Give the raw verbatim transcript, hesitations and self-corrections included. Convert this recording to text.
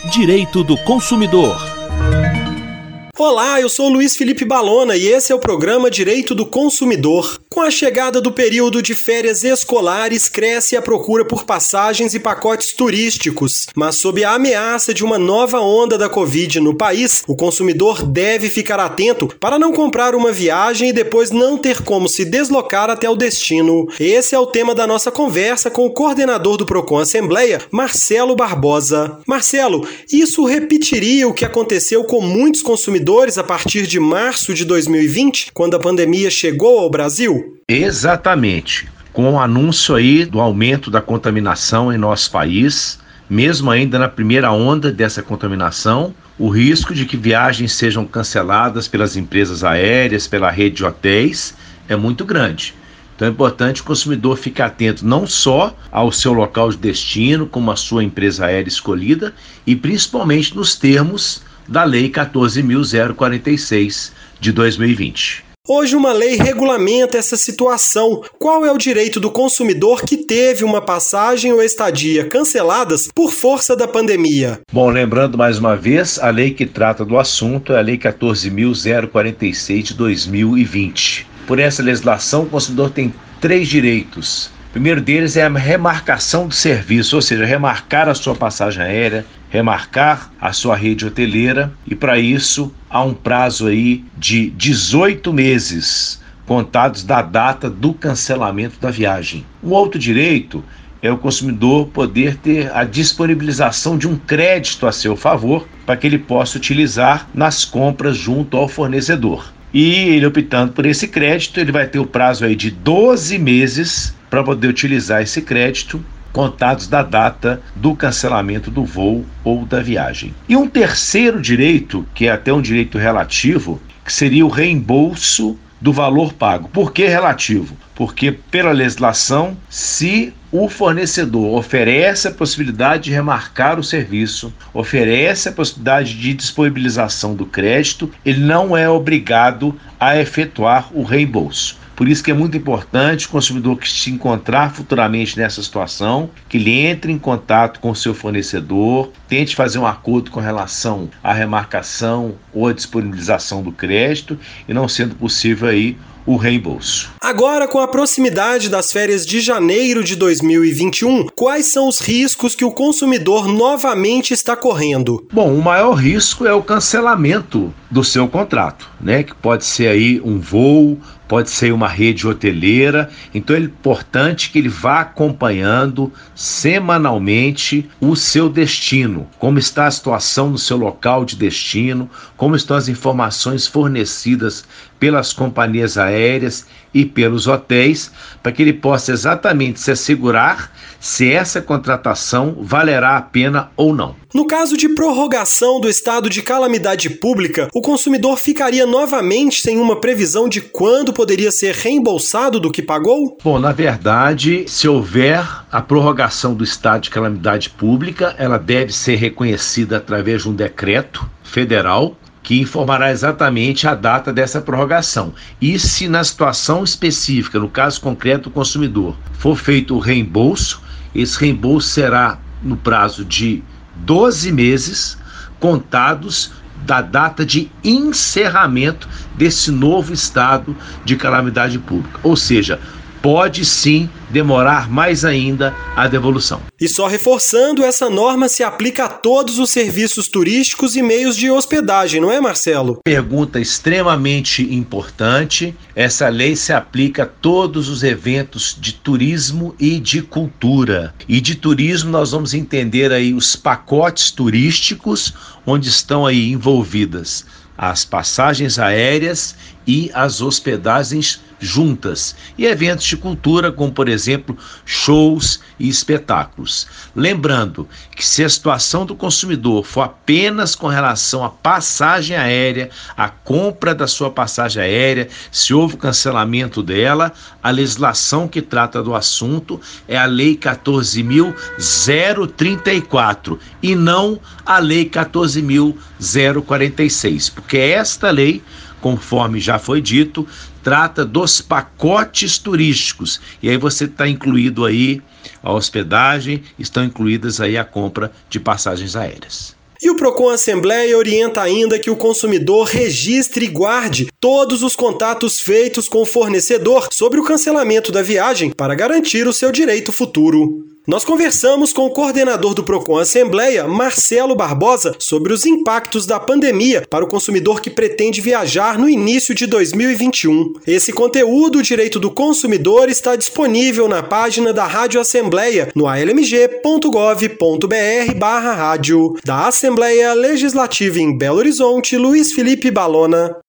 Direito do Consumidor. Olá, eu sou Luiz Felipe Balona e esse é o programa Direito do Consumidor. Com a chegada do período de férias escolares, cresce a procura por passagens e pacotes turísticos. Mas sob a ameaça de uma nova onda da Covid no país, o consumidor deve ficar atento para não comprar uma viagem e depois não ter como se deslocar até o destino. Esse é o tema da nossa conversa com o coordenador do Procon Assembleia, Marcelo Barbosa. Marcelo, isso repetiria o que aconteceu com muitos consumidores a partir de março de dois mil e vinte, quando a pandemia chegou ao Brasil? Exatamente. Com o anúncio aí do aumento da contaminação em nosso país, mesmo ainda na primeira onda dessa contaminação, o risco de que viagens sejam canceladas pelas empresas aéreas, pela rede de hotéis, é muito grande. Então é importante o consumidor ficar atento não só ao seu local de destino, como a sua empresa aérea escolhida, e principalmente nos termos da Lei quatorze mil quarenta e seis de dois mil e vinte. Hoje uma lei regulamenta essa situação. Qual é o direito do consumidor que teve uma passagem ou estadia canceladas por força da pandemia? Bom, lembrando mais uma vez, a lei que trata do assunto é a Lei quatorze mil quarenta e seis de dois mil e vinte. Por essa legislação, o consumidor tem três direitos. O primeiro deles é a remarcação do serviço, ou seja, remarcar a sua passagem aérea, remarcar a sua rede hoteleira, e para isso há um prazo aí de dezoito meses contados da data do cancelamento da viagem. Um outro direito é o consumidor poder ter a disponibilização de um crédito a seu favor para que ele possa utilizar nas compras junto ao fornecedor. E ele optando por esse crédito, ele vai ter o prazo aí de doze meses para poder utilizar esse crédito, contados da data do cancelamento do voo ou da viagem. E um terceiro direito, que é até um direito relativo, que seria o reembolso do valor pago. Por que relativo? Porque pela legislação, se o fornecedor oferece a possibilidade de remarcar o serviço, oferece a possibilidade de disponibilização do crédito, ele não é obrigado a efetuar o reembolso. Por isso que é muito importante o consumidor que se encontrar futuramente nessa situação, que ele entre em contato com o seu fornecedor, tente fazer um acordo com relação à remarcação ou à disponibilização do crédito, e não sendo possível aí o reembolso. Agora, com a proximidade das férias de janeiro de dois mil e vinte e um, quais são os riscos que o consumidor novamente está correndo? Bom, o maior risco é o cancelamento do seu contrato, né? Que pode ser aí um voo, pode ser uma rede hoteleira. Então é importante que ele vá acompanhando semanalmente o seu destino, como está a situação no seu local de destino, como estão as informações fornecidas pelas companhias aéreas e pelos hotéis, para que ele possa exatamente se assegurar se essa contratação valerá a pena ou não. No caso de prorrogação do estado de calamidade pública, o consumidor ficaria novamente sem uma previsão de quando poderia ser reembolsado do que pagou? Bom, na verdade, se houver a prorrogação do estado de calamidade pública, ela deve ser reconhecida através de um decreto federal que informará exatamente a data dessa prorrogação. E se na situação específica, no caso concreto do consumidor, for feito o reembolso, esse reembolso será no prazo de doze meses, contados da data de encerramento desse novo estado de calamidade pública. Ou seja, pode sim demorar mais ainda a devolução. E só reforçando, essa norma se aplica a todos os serviços turísticos e meios de hospedagem, não é, Marcelo? Pergunta extremamente importante. Essa lei se aplica a todos os eventos de turismo e de cultura. E de turismo nós vamos entender aí os pacotes turísticos, onde estão aí envolvidas as passagens aéreas e as hospedagens juntas, e eventos de cultura, como por exemplo shows e espetáculos. Lembrando que se a situação do consumidor for apenas com relação à passagem aérea, a compra da sua passagem aérea, se houve cancelamento dela, a legislação que trata do assunto é a Lei quatorze mil trinta e quatro e não a Lei quatorze mil quarenta e seis, porque esta lei, conforme já foi dito, trata dos pacotes turísticos, e aí você está incluído aí a hospedagem, estão incluídas aí a compra de passagens aéreas. E o Procon Assembleia orienta ainda que o consumidor registre e guarde todos os contatos feitos com o fornecedor sobre o cancelamento da viagem para garantir o seu direito futuro. Nós conversamos com o coordenador do Procon Assembleia, Marcelo Barbosa, sobre os impactos da pandemia para o consumidor que pretende viajar no início de dois mil e vinte e um. Esse conteúdo, o Direito do Consumidor, está disponível na página da Rádio Assembleia, no a l m g ponto gov ponto b r barra rádio. Da Assembleia Legislativa em Belo Horizonte, Luiz Felipe Balona.